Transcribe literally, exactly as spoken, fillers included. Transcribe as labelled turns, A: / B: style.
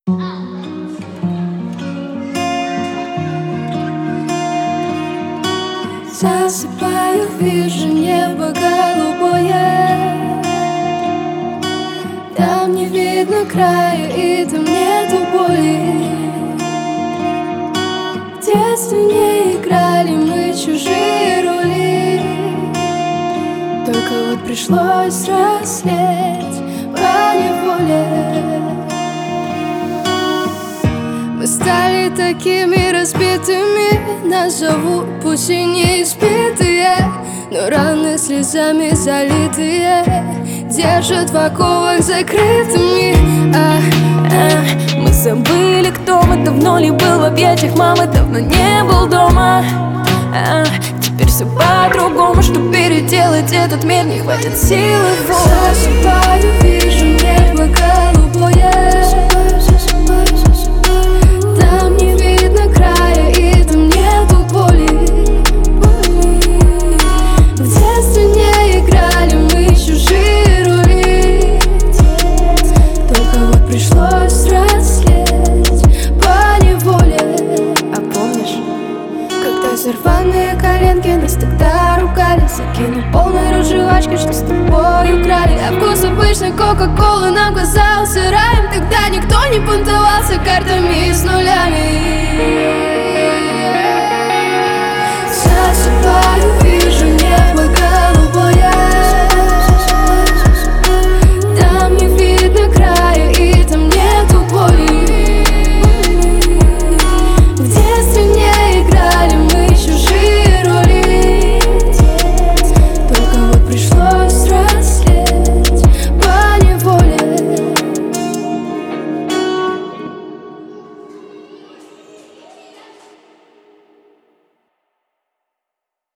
A: Засыпаю, вижу небо голубое, там не видно края и там нету боли. В детстве не играли мы чужие роли, только вот пришлось взрослеть поневоле. Мы стали такими разбитыми, нас зовут пусть и не избитые, но раны слезами залитые держат в оковах закрытыми. а,
B: а, Мы забыли, кто мы, давно ли был в объятиях мамы, давно не был дома. а, Теперь все по-другому, чтоб переделать этот мир, не хватит силы воли.
A: Засыпаю, вижу небо голубое, там не видно края и там нету боли. В детстве не играли мы чужие роли, только вот пришлось взрослеть поневоле.
B: А помнишь,
A: когда за рваные коленки нас тогда ругали, закинул полной рот жвачки, что с тобой украли, а вкус обычной кока-колы нам казался раем. Тогда никто